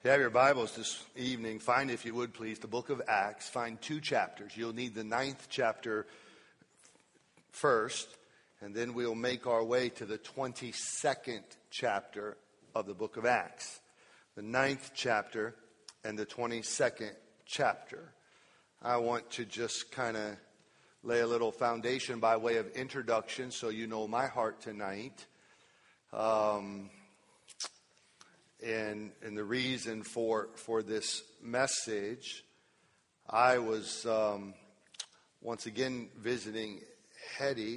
If you have your Bibles this evening, find, if you would please, the book of Acts. Find 2 chapters. You'll need the 9th chapter first, and then we'll make our way to the 22nd chapter of the book of Acts. The 9th chapter and the 22nd chapter. I want to just kind of lay a little foundation by way of introduction so you know my heart tonight. And the reason for this message, I was once again visiting Hetty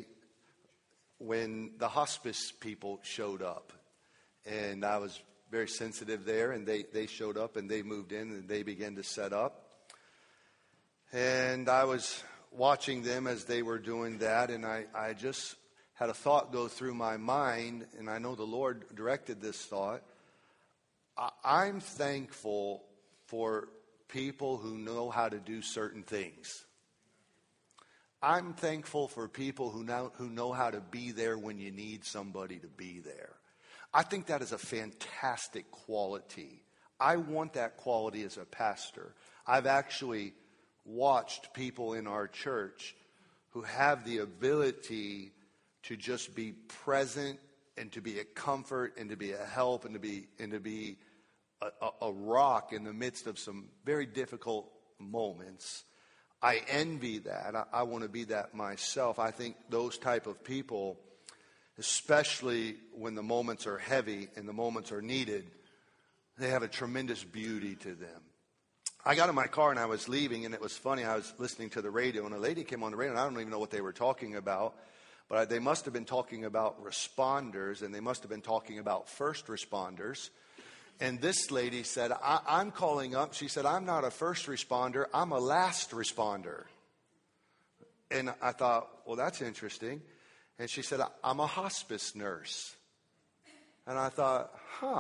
when the hospice people showed up. And I was very sensitive there, and they showed up and they moved in and they began to set up. And I was watching them as they were doing that, and I just had a thought go through my mind, and I know the Lord directed this thought. I'm thankful for people who know how to do certain things. I'm thankful for people who know how to be there when you need somebody to be there. I think that is a fantastic quality. I want that quality as a pastor. I've actually watched people in our church who have the ability to just be present and to be a comfort and to be a help and to be a rock in the midst of some very difficult moments. I envy that. I want to be that myself. I think those type of people, especially when the moments are heavy and the moments are needed, they have a tremendous beauty to them. I got in my car and I was leaving, and it was funny. I was listening to the radio, and a lady came on the radio, and I don't even know what they were talking about, but they must have been talking about responders, and they must have been talking about first responders. And this lady said, I'm calling up. She said, I'm not a first responder. I'm a last responder. And I thought, well, that's interesting. And she said, I'm a hospice nurse. And I thought,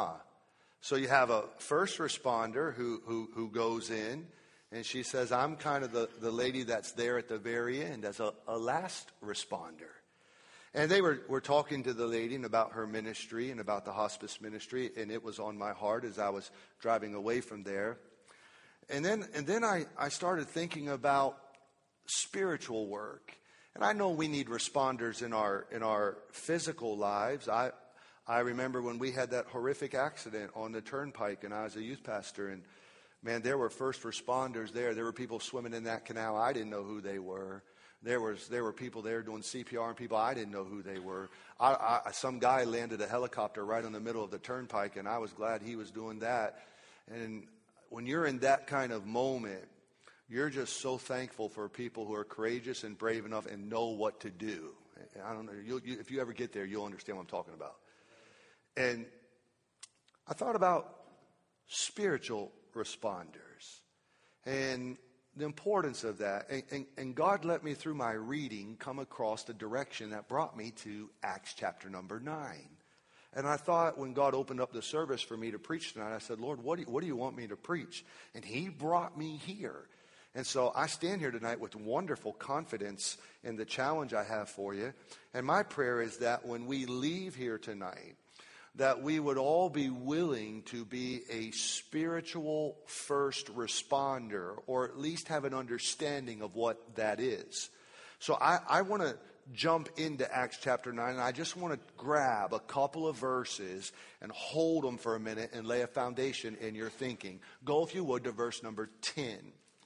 So you have a first responder who goes in, and she says, I'm kind of the lady that's there at the very end as a last responder. And they were talking to the lady and about her ministry and about the hospice ministry, and it was on my heart as I was driving away from there. And then I started thinking about spiritual work. And I know we need responders in our physical lives. I remember when we had that horrific accident on the turnpike, and I was a youth pastor, and man, there were first responders there. There were people swimming in that canal. I didn't know who they were. There were people there doing CPR, and people I didn't know who they were. Some guy landed a helicopter right in the middle of the turnpike, and I was glad he was doing that. And when you're in that kind of moment, you're just so thankful for people who are courageous and brave enough and know what to do. I don't know. If you ever get there, you'll understand what I'm talking about. And I thought about spiritual responders and the importance of that. And God let me, through my reading, come across the direction that brought me to Acts chapter number 9. And I thought, when God opened up the service for me to preach tonight, I said, Lord, what do you want me to preach? And He brought me here. And so I stand here tonight with wonderful confidence in the challenge I have for you. And my prayer is that when we leave here tonight, that we would all be willing to be a spiritual first responder, or at least have an understanding of what that is. So I want to jump into Acts chapter 9, and I just want to grab a couple of verses and hold them for a minute and lay a foundation in your thinking. Go, if you would, to verse number 10.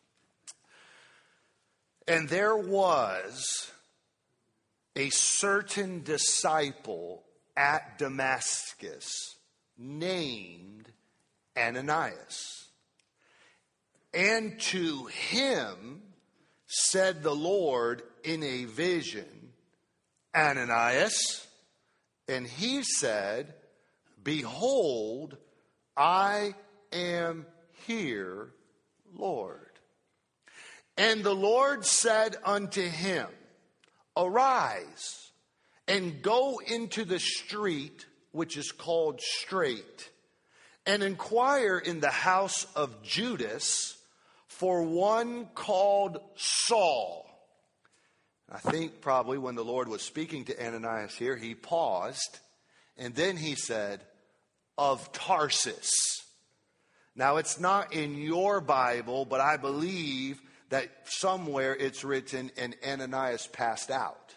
And there was a certain disciple at Damascus named Ananias. And to him said the Lord in a vision, Ananias. And he said, Behold, I am here, Lord. And the Lord said unto him, Arise, and go into the street which is called Straight, and inquire in the house of Judas for one called Saul. I think probably when the Lord was speaking to Ananias here, he paused, and then he said, of Tarsus. Now, it's not in your Bible, but I believe that somewhere it's written, and Ananias passed out.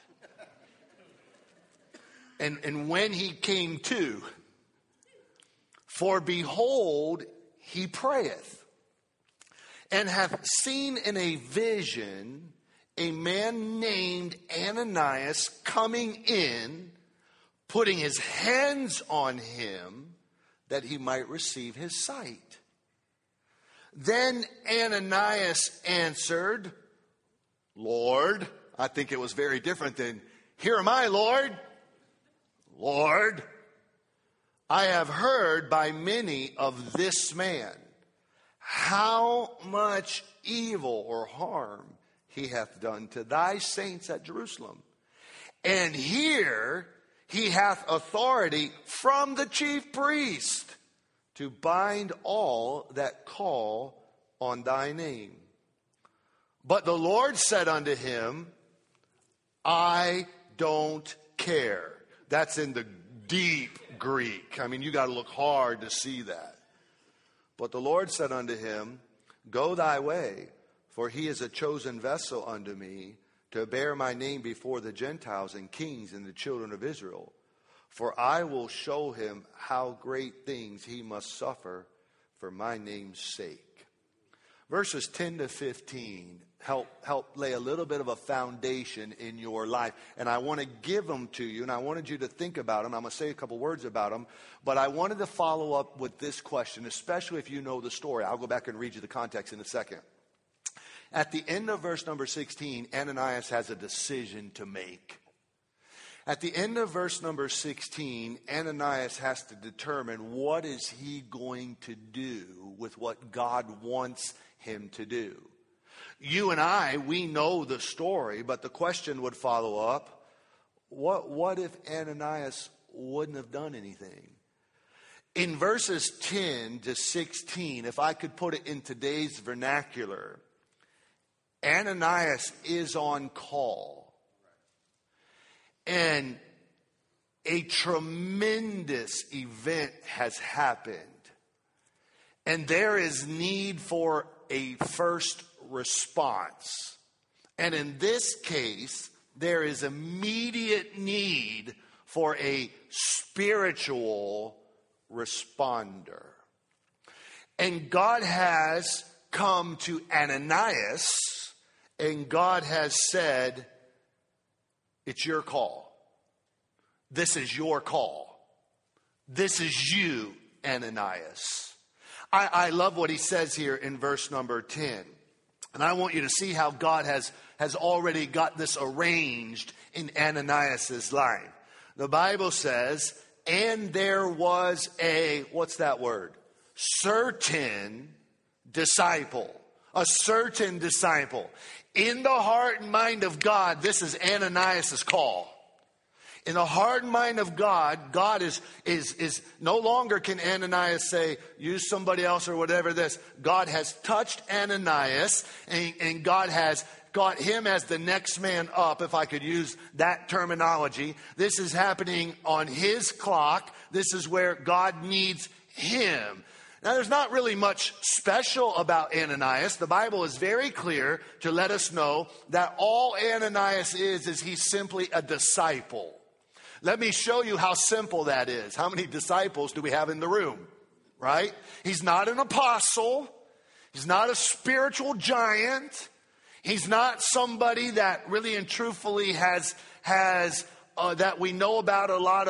And when he came to, for behold, he prayeth, and hath seen in a vision a man named Ananias coming in, putting his hands on him that he might receive his sight. Then Ananias answered, Lord, I think it was very different than, here am I, Lord. Lord, I have heard by many of this man how much evil or harm he hath done to thy saints at Jerusalem. And here he hath authority from the chief priest to bind all that call on thy name. But the Lord said unto him, I don't care. That's in the deep Greek. I mean, you got to look hard to see that. But the Lord said unto him, go thy way, for he is a chosen vessel unto me to bear my name before the Gentiles and kings and the children of Israel. For I will show him how great things he must suffer for my name's sake. Verses 10 to 15 help lay a little bit of a foundation in your life. And I want to give them to you, and I wanted you to think about them. I'm going to say a couple words about them. But I wanted to follow up with this question, especially if you know the story. I'll go back and read you the context in a second. At the end of verse number 16, Ananias has a decision to make. At the end of verse number 16, Ananias has to determine what is he going to do with what God wants him to do. You and I, we know the story, but the question would follow up, what if Ananias wouldn't have done anything? In verses 10 to 16, if I could put it in today's vernacular, Ananias is on call. And a tremendous event has happened. And there is need for a first response. And in this case, there is immediate need for a spiritual responder. And God has come to Ananias, and God has said, it's your call. This is your call. This is you, Ananias. I love what he says here in verse number 10. And I want you to see how God has already got this arranged in Ananias' life. The Bible says, and there was a, what's that word? Certain disciple. A certain disciple. In the heart and mind of God, this is Ananias' call. In the heart and mind of God, God is no longer can Ananias say, use somebody else or whatever this. God has touched Ananias, and God has got him as the next man up, if I could use that terminology. This is happening on his clock. This is where God needs him. Now, there's not really much special about Ananias. The Bible is very clear to let us know that all Ananias is he's simply a disciple. Let me show you how simple that is. How many disciples do we have in the room? Right? He's not an apostle. He's not a spiritual giant. He's not somebody that really and truthfully has that we know about a lot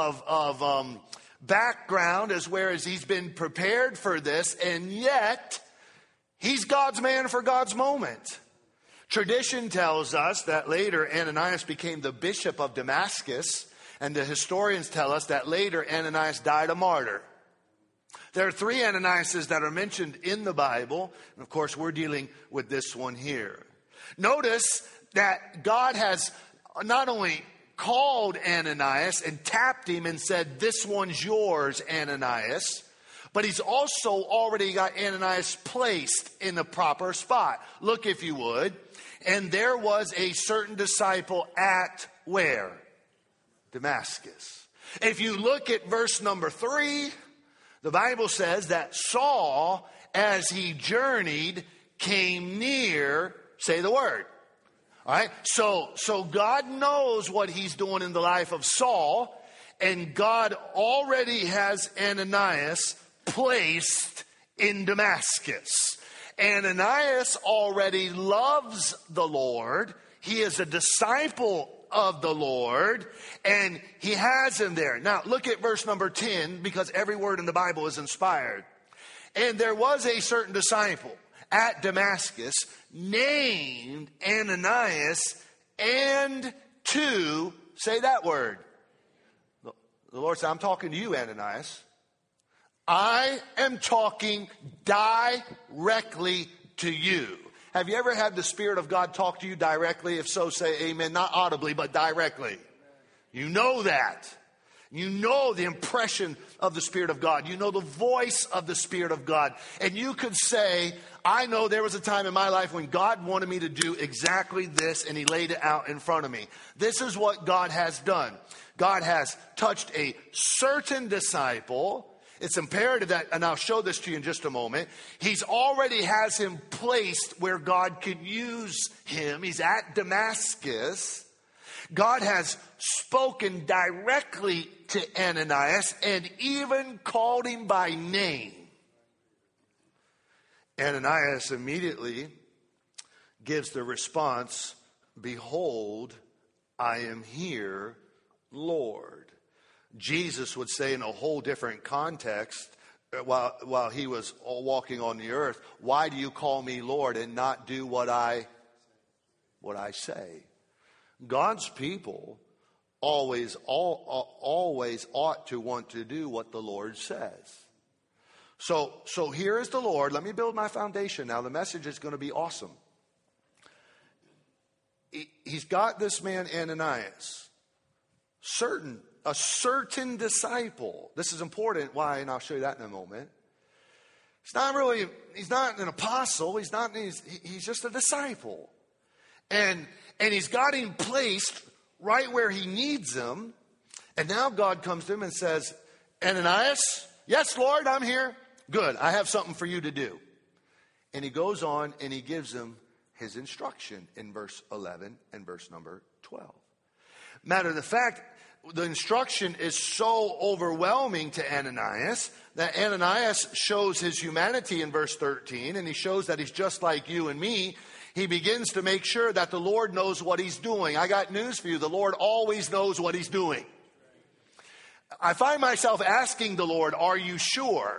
of background, as whereas he's been prepared for this, and yet he's God's man for God's moment. Tradition tells us that later Ananias became the bishop of Damascus, and the historians tell us that later Ananias died a martyr. There are three Ananiases that are mentioned in the Bible, and of course we're dealing with this one here. Notice that God has not only called Ananias and tapped him and said, this one's yours, Ananias. But he's also already got Ananias placed in the proper spot. Look, if you would. And there was a certain disciple at where? Damascus. If you look at verse number 3, The Bible says that Saul, as he journeyed, came near, say the word. All right? So God knows what he's doing in the life of Saul, and God already has Ananias placed in Damascus. Ananias already loves the Lord. He is a disciple of the Lord, and he has him there. Now, look at verse number 10, because every word in the Bible is inspired. And there was a certain disciple at Damascus named Ananias, and to, say that word. The Lord said, I'm talking to you, Ananias. I am talking directly to you. Have you ever had the Spirit of God talk to you directly? If so, say amen. Not audibly, but directly. You know that. You know the impression of the Spirit of God. You know the voice of the Spirit of God. And you could say, I know there was a time in my life when God wanted me to do exactly this, and he laid it out in front of me. This is what God has done. God has touched a certain disciple. It's imperative that, and I'll show this to you in just a moment, he's already has him placed where God could use him. He's at Damascus. God has spoken directly to Ananias and even called him by name. Ananias immediately gives the response, behold, I am here, Lord. Jesus would say in a whole different context, while he was walking on the earth, why do you call me Lord and not do what I say? God's people always ought to want to do what the Lord says. So here is the Lord. Let me build my foundation now. The message is going to be awesome. He's got this man Ananias, a certain disciple. This is important. Why? And I'll show you that in a moment. He's not an apostle. He's just a disciple. And he's got him placed right where he needs him. And now God comes to him and says, Ananias, yes, Lord, I'm here. Good. I have something for you to do. And he goes on and he gives him his instruction in verse 11 and verse number 12. Matter of the fact, the instruction is so overwhelming to Ananias that Ananias shows his humanity in verse 13, and he shows that he's just like you and me. He begins to make sure that the Lord knows what he's doing. I got news for you. The Lord always knows what he's doing. I find myself asking the Lord, are you sure?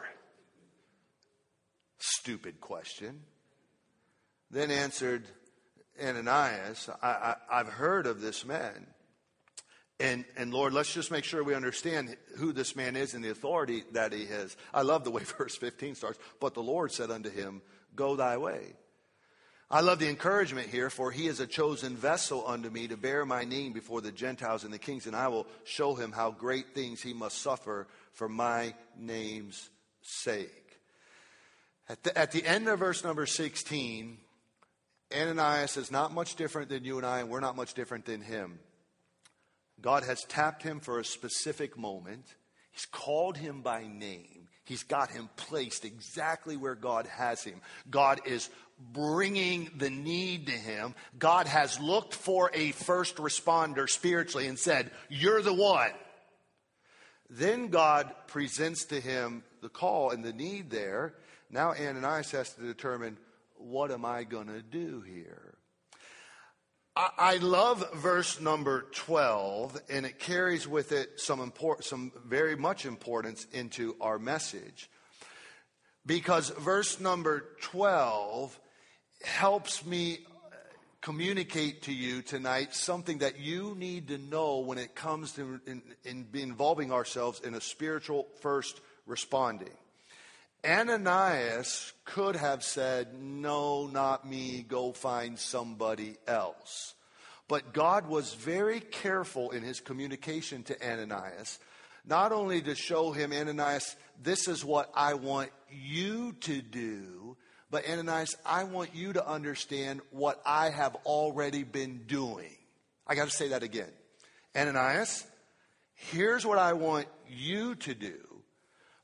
Stupid question. Then answered Ananias, I've heard of this man. And Lord, let's just make sure we understand who this man is and the authority that he has. I love the way verse 15 starts. But the Lord said unto him, go thy way. I love the encouragement here, for he is a chosen vessel unto me to bear my name before the Gentiles and the kings, and I will show him how great things he must suffer for my name's sake. At the end of verse number 16, Ananias is not much different than you and I, and we're not much different than him. God has tapped him for a specific moment. He's called him by name. He's got him placed exactly where God has him. God is bringing the need to him. God has looked for a first responder spiritually and said, you're the one. Then God presents to him the call and the need there. Now Ananias has to determine, what am I going to do here? I love verse number 12, and it carries with it some very much importance into our message. Because verse number 12 helps me communicate to you tonight something that you need to know when it comes to involving ourselves in a spiritual first responding. Ananias could have said, no, not me, go find somebody else. But God was very careful in his communication to Ananias, not only to show him, Ananias, this is what I want you to do, but Ananias, I want you to understand what I have already been doing. I got to say that again. Ananias, here's what I want you to do.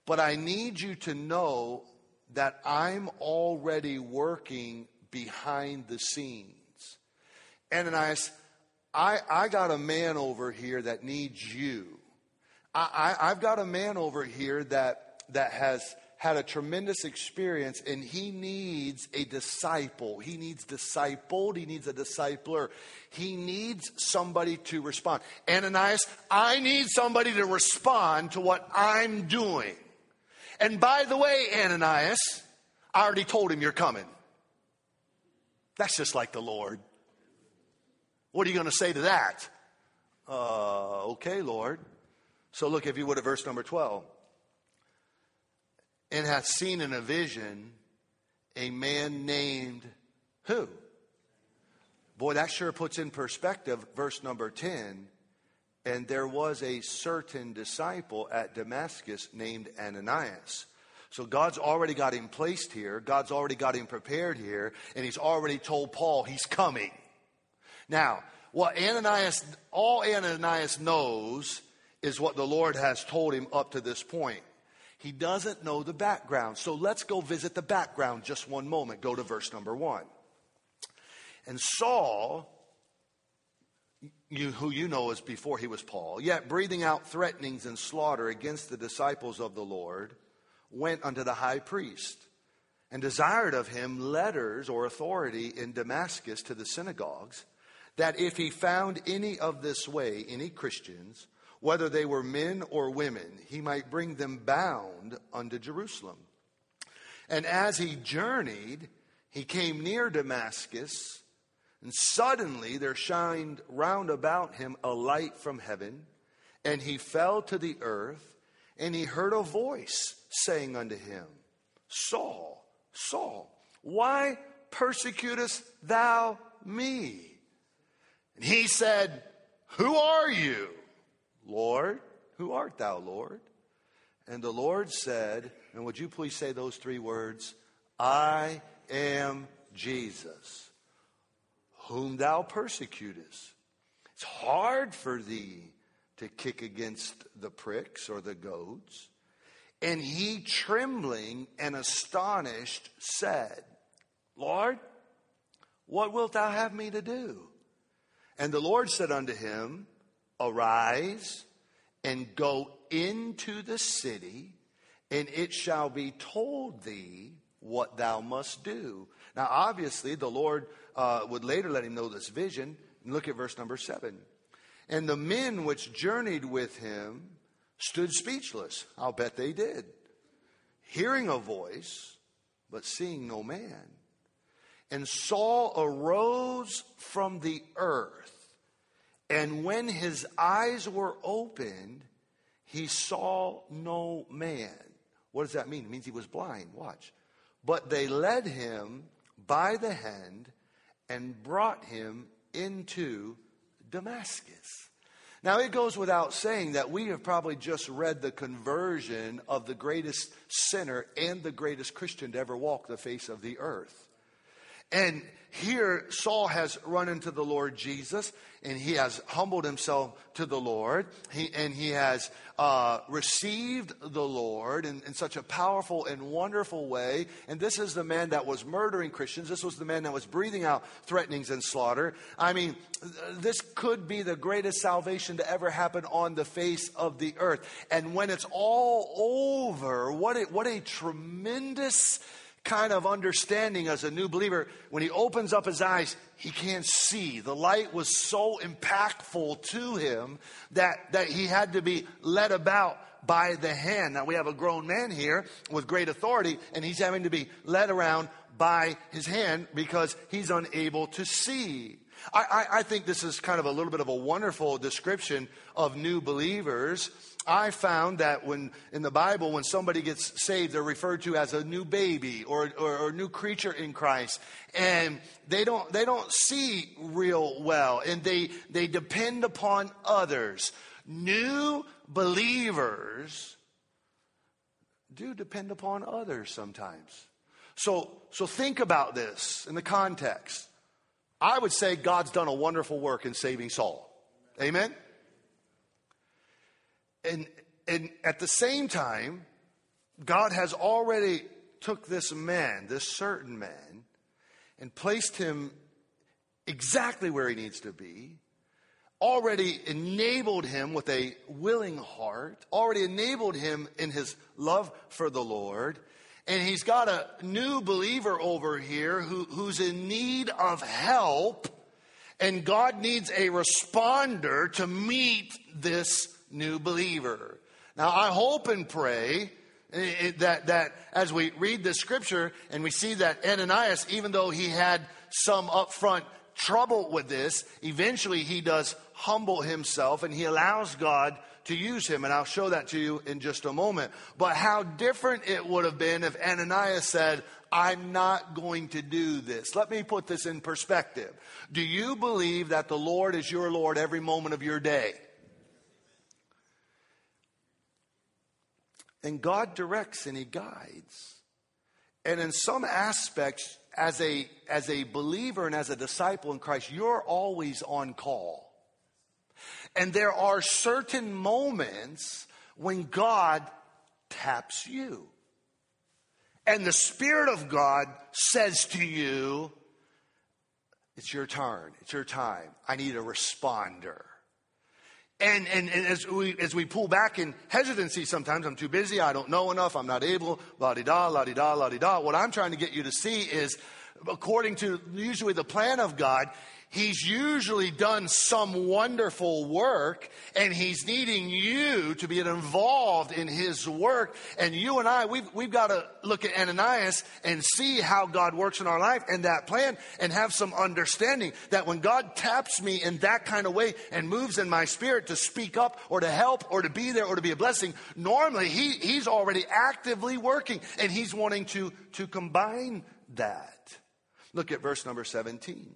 but I need you to know that I'm already working behind the scenes. Ananias, I got a man over here that needs you. I've got a man over here that has had a tremendous experience, and he needs a disciple. He needs discipled. He needs a discipler. He needs somebody to respond. Ananias, I need somebody to respond to what I'm doing. And by the way, Ananias, I already told him you're coming. That's just like the Lord. What are you going to say to that? Okay, Lord. So look, if you would, at verse number 12. And hath seen in a vision a man named who? Boy, that sure puts in perspective verse number 10. And there was a certain disciple at Damascus named Ananias. So God's already got him placed here. God's already got him prepared here. And he's already told Paul he's coming. Now, all Ananias knows is what the Lord has told him up to this point. He doesn't know the background. So let's go visit the background just one moment. Go to verse number 1. And Saul, who you know as before he was Paul, yet breathing out threatenings and slaughter against the disciples of the Lord, went unto the high priest and desired of him letters or authority in Damascus to the synagogues, that if he found any of this way, any Christians, whether they were men or women, he might bring them bound unto Jerusalem. And as he journeyed, he came near Damascus, and suddenly there shined round about him a light from heaven, and he fell to the earth, and he heard a voice saying unto him, Saul, Saul, why persecutest thou me? And he said, Who are you, Lord? Who art thou, Lord? And the Lord said, and would you please say those 3 words? I am Jesus, whom thou persecutest. It's hard for thee to kick against the pricks or the goads. And he, trembling and astonished, said, Lord, what wilt thou have me to do? And the Lord said unto him, Arise and go into the city, and it shall be told thee what thou must do. Now, obviously, the Lord would later let him know this vision. Look at verse number 7. And the men which journeyed with him stood speechless. I'll bet they did. Hearing a voice, but seeing no man. And Saul arose from the earth, and when his eyes were opened, he saw no man. What does that mean? It means he was blind. Watch. But they led him by the hand and brought him into Damascus. Now, it goes without saying that we have probably just read the conversion of the greatest sinner and the greatest Christian to ever walk the face of the earth. And here Saul has run into the Lord Jesus, and he has humbled himself to the Lord. He has received the Lord in such a powerful and wonderful way. And this is the man that was murdering Christians. This was the man that was breathing out threatenings and slaughter. I mean, this could be the greatest salvation to ever happen on the face of the earth. And when it's all over, what a tremendous kind of understanding as a new believer. When he opens up his eyes, he can't see. The light was so impactful to him that he had to be led about by the hand. Now, we have a grown man here with great authority, and he's having to be led around by his hand because he's unable to see. I think this is kind of a little bit of a wonderful description of new believers. I found that when in the Bible, when somebody gets saved, they're referred to as a new baby or a new creature in Christ, and they don't see real well, and they depend upon others. New believers do depend upon others sometimes. So think about this in the context. I would say God's done a wonderful work in saving Saul. Amen? And at the same time, God has already took this man, this certain man, and placed him exactly where he needs to be, already enabled him with a willing heart, already enabled him in his love for the Lord, and he's got a new believer over here who's in need of help, and God needs a responder to meet this new believer. Now, I hope and pray that as we read the scripture and we see that Ananias, even though he had some upfront trouble with this, eventually he does humble himself and he allows God to use him. And I'll show that to you in just a moment. But how different it would have been if Ananias said, I'm not going to do this. Let me put this in perspective. Do you believe that the Lord is your Lord every moment of your day? And God directs and he guides. And in some aspects, as a believer and as a disciple in Christ, you're always on call. And there are certain moments when God taps you. And the Spirit of God says to you, it's your turn, it's your time. I need a responder. And as we pull back in hesitancy, sometimes I'm too busy, I don't know enough, I'm not able, la-di-da, la-di-da, la-di-da. What I'm trying to get you to see is, according to usually the plan of God, he's usually done some wonderful work, and he's needing you to be involved in his work. And you and I, we've got to look at Ananias and see how God works in our life and that plan, and have some understanding that when God taps me in that kind of way and moves in my spirit to speak up or to help or to be there or to be a blessing, normally he's already actively working, and he's wanting to combine that. Look at verse number 17.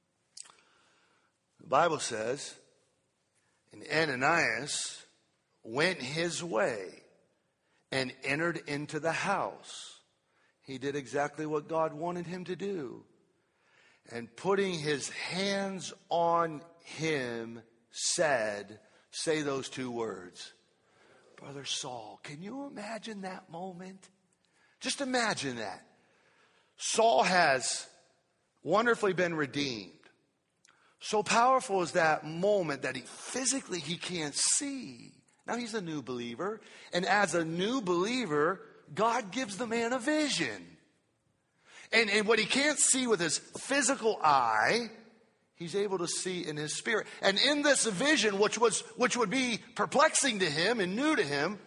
The Bible says, and Ananias went his way and entered into the house. He did exactly what God wanted him to do. And putting his hands on him, said, say those two words, Brother Saul. Can you imagine that moment? Just imagine that. Saul has wonderfully been redeemed. So powerful is that moment that he can't see. Now he's a new believer. And as a new believer, God gives the man a vision. And what he can't see with his physical eye, he's able to see in his spirit. And in this vision, which would be perplexing to him and new to him,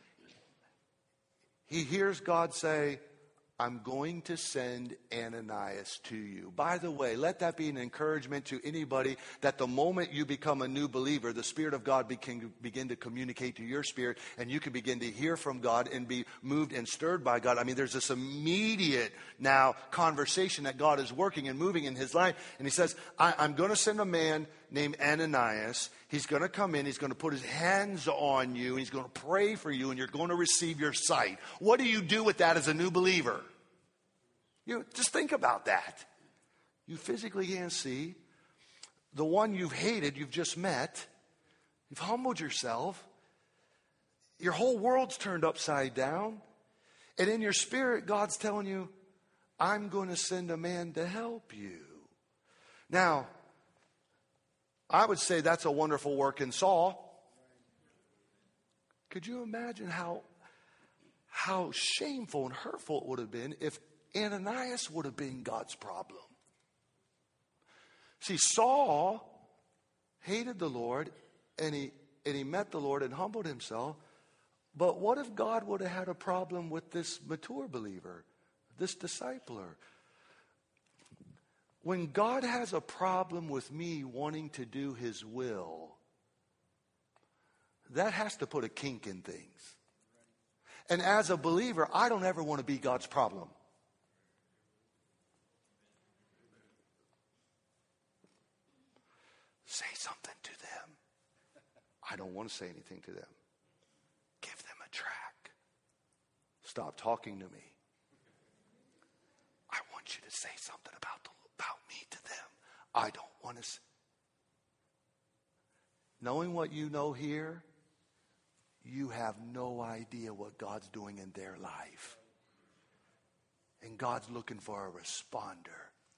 he hears God say, I'm going to send Ananias to you. By the way, let that be an encouragement to anybody that the moment you become a new believer, the Spirit of God can begin to communicate to your spirit, and you can begin to hear from God and be moved and stirred by God. I mean, there's this immediate now conversation that God is working and moving in his life. And he says, I'm going to send a man named Ananias. He's going to come in. He's going to put his hands on you. He's going to pray for you, and you're going to receive your sight. What do you do with that as a new believer? Just think about that. You physically can't see. The one you've hated, you've just met. You've humbled yourself. Your whole world's turned upside down. And in your spirit, God's telling you, I'm going to send a man to help you. Now, I would say that's a wonderful work in Saul. Could you imagine how shameful and hurtful it would have been if Ananias would have been God's problem? See, Saul hated the Lord, and he met the Lord and humbled himself. But what if God would have had a problem with this mature believer, this discipler? When God has a problem with me wanting to do his will, that has to put a kink in things. And as a believer, I don't ever want to be God's problem. Say something to them. I don't want to say anything to them. Give them a track. Stop talking to me. I want you to say something about me to them. I don't want to. Knowing what you know here, you have no idea what God's doing in their life. And God's looking for a responder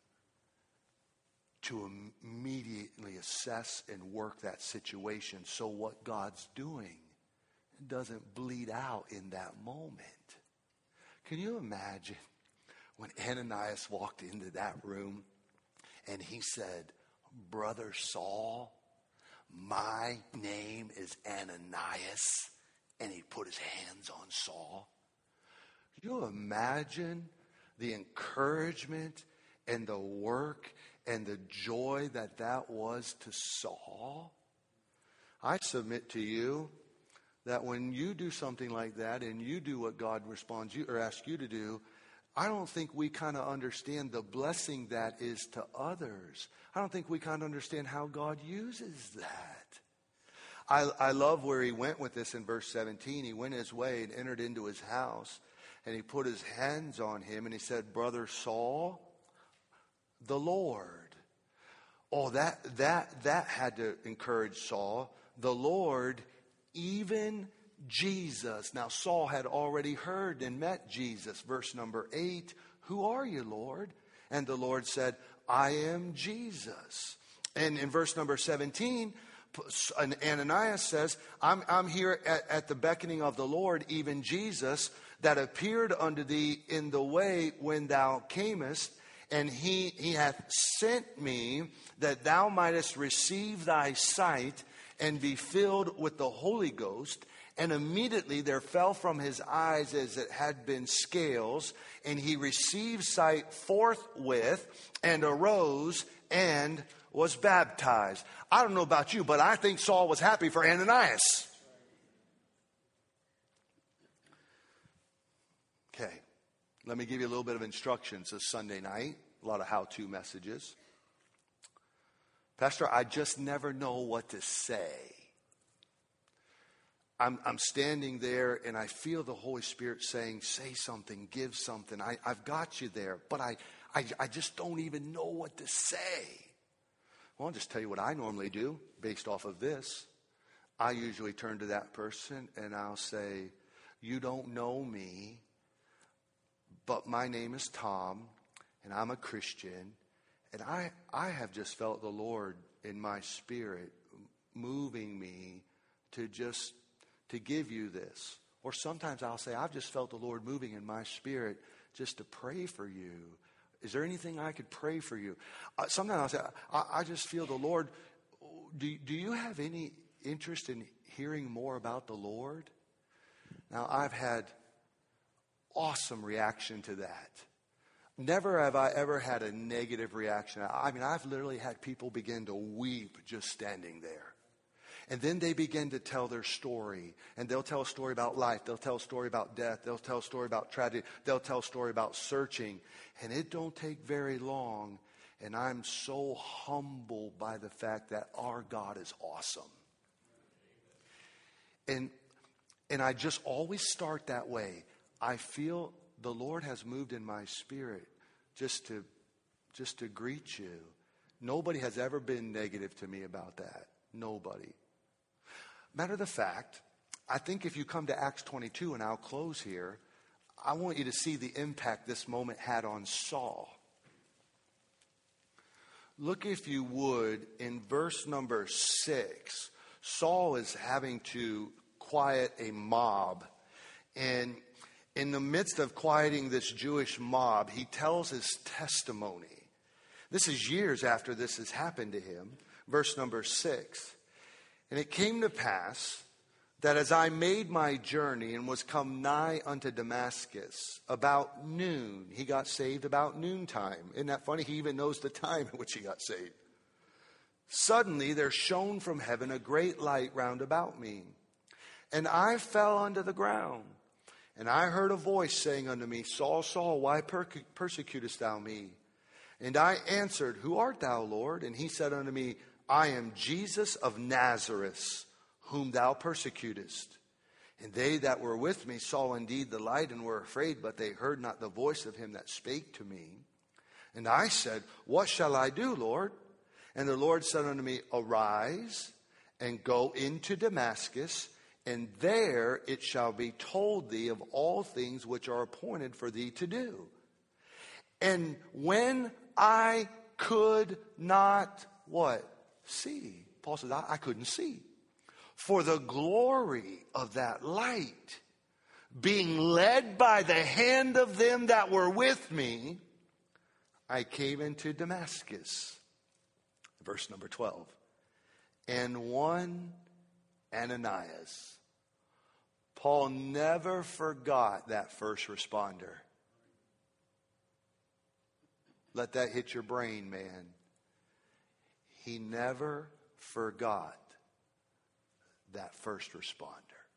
to immediately assess and work that situation so what God's doing doesn't bleed out in that moment. Can you imagine when Ananias walked into that room and he said, Brother Saul, my name is Ananias, and he put his hands on Saul? Can you imagine the encouragement and the work and the joy that was to Saul? I submit to you that when you do something like that and you do what God responds you or asks you to do, I don't think we kind of understand the blessing that is to others. I don't think we kind of understand how God uses that. I love where he went with this in verse 17. He went his way and entered into his house, and he put his hands on him, and he said, Brother Saul, the Lord. Oh, that had to encourage Saul. The Lord, even Jesus. Now, Saul had already heard and met Jesus. Verse number 8, who are you, Lord? And the Lord said, I am Jesus. And in verse number 17, Ananias says, I'm here at the beckoning of the Lord, even Jesus, that appeared unto thee in the way when thou camest. And he hath sent me that thou mightest receive thy sight and be filled with the Holy Ghost. And immediately there fell from his eyes as it had been scales, and he received sight forthwith, and arose and was baptized. I don't know about you, but I think Saul was happy for Ananias. Okay, let me give you a little bit of instructions this Sunday night. A lot of how-to messages. Pastor, I just never know what to say. I'm standing there and I feel the Holy Spirit saying, say something, give something. I've got you there, but I just don't even know what to say. Well, I'll just tell you what I normally do based off of this. I usually turn to that person and I'll say, you don't know me, but my name is Tom and I'm a Christian, and I have just felt the Lord in my spirit moving me to give you this. Or sometimes I'll say, I've just felt the Lord moving in my spirit just to pray for you. Is there anything I could pray for you? Sometimes I'll say, I just feel the Lord. Do you have any interest in hearing more about the Lord? Now, I've had awesome reaction to that. Never have I ever had a negative reaction. I mean, I've literally had people begin to weep just standing there. And then they begin to tell their story. And they'll tell a story about life. They'll tell a story about death. They'll tell a story about tragedy. They'll tell a story about searching. And it don't take very long. And I'm so humbled by the fact that our God is awesome. And I just always start that way. I feel the Lord has moved in my spirit just to greet you. Nobody has ever been negative to me about that. Nobody. Matter of the fact, I think if you come to Acts 22, and I'll close here, I want you to see the impact this moment had on Saul. Look, if you would, in verse number 6. Saul is having to quiet a mob. And in the midst of quieting this Jewish mob, he tells his testimony. This is years after this has happened to him. Verse number 6. And it came to pass that as I made my journey and was come nigh unto Damascus, about noon, he got saved about noontime. Isn't that funny? He even knows the time in which he got saved. Suddenly there shone from heaven a great light round about me. And I fell unto the ground. And I heard a voice saying unto me, Saul, Saul, why persecutest thou me? And I answered, Who art thou, Lord? And he said unto me, I am Jesus of Nazareth, whom thou persecutest. And they that were with me saw indeed the light and were afraid, but they heard not the voice of him that spake to me. And I said, What shall I do, Lord? And the Lord said unto me, Arise and go into Damascus, and there it shall be told thee of all things which are appointed for thee to do. And when I could not, what? See. Paul says, I couldn't see. For the glory of that light, being led by the hand of them that were with me, I came into Damascus. Verse number 12. And one Ananias. Paul never forgot that first responder. Let that hit your brain, man. He never forgot that first responder.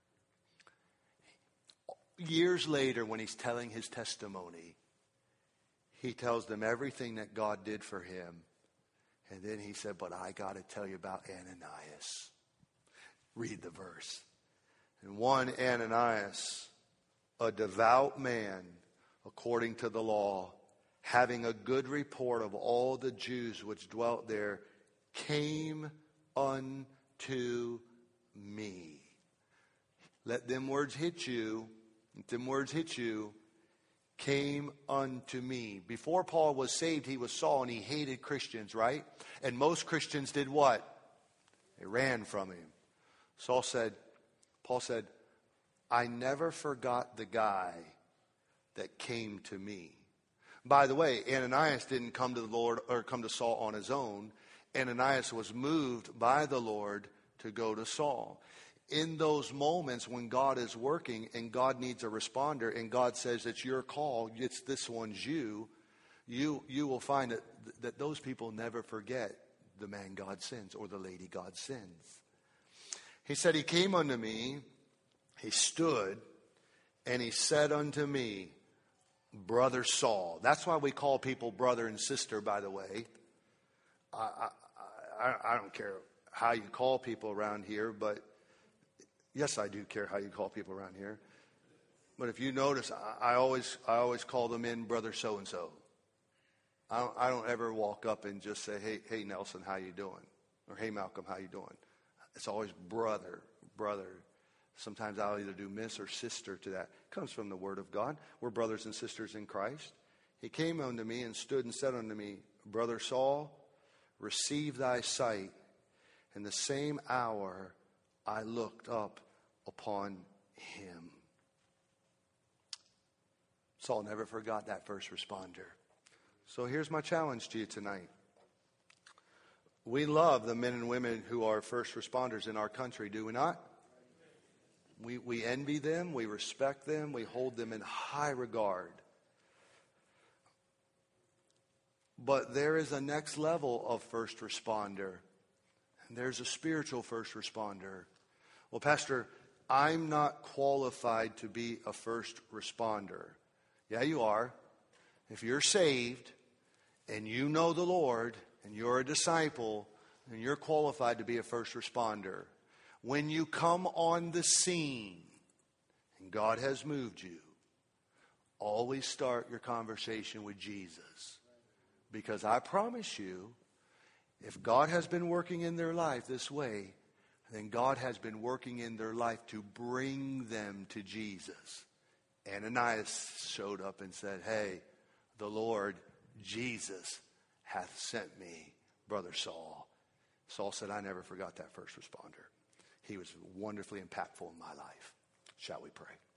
Years later, when he's telling his testimony, he tells them everything that God did for him. And then he said, but I got to tell you about Ananias. Read the verse. And one Ananias, a devout man, according to the law, having a good report of all the Jews which dwelt there, came unto me. Let them words hit you. Let them words hit you. Came unto me. Before Paul was saved, he was Saul and he hated Christians, right? And most Christians did what? They ran from him. Paul said, I never forgot the guy that came to me. By the way, Ananias didn't come to the Lord or come to Saul on his own. Ananias was moved by the Lord to go to Saul. In those moments when God is working and God needs a responder and God says it's your call, it's this one's you will find that those people never forget the man God sends or the lady God sends. He said, he came unto me, he stood, and he said unto me, Brother Saul. That's why we call people brother and sister, by the way. I don't care how you call people around here, but yes, I do care how you call people around here. But if you notice, I always call them in brother so-and-so. I don't ever walk up and just say, hey Nelson, how you doing? Or hey Malcolm, how you doing? It's always brother. Sometimes I'll either do miss or sister to that. It comes from the word of God. We're brothers and sisters in Christ. He came unto me and stood and said unto me, Brother Saul, receive thy sight. In the same hour I looked up upon him. Saul never forgot that first responder. So here's my challenge to you tonight. We love the men and women who are first responders in our country, do we not? We envy them, we respect them, we hold them in high regard. But there is a next level of first responder. And there's a spiritual first responder. Well, Pastor, I'm not qualified to be a first responder. Yeah, you are. If you're saved and you know the Lord and you're a disciple, then you're qualified to be a first responder. When you come on the scene and God has moved you, always start your conversation with Jesus. Because I promise you, if God has been working in their life this way, then God has been working in their life to bring them to Jesus. Ananias showed up and said, hey, the Lord Jesus hath sent me, Brother Saul. Saul said, I never forgot that first responder. He was wonderfully impactful in my life. Shall we pray?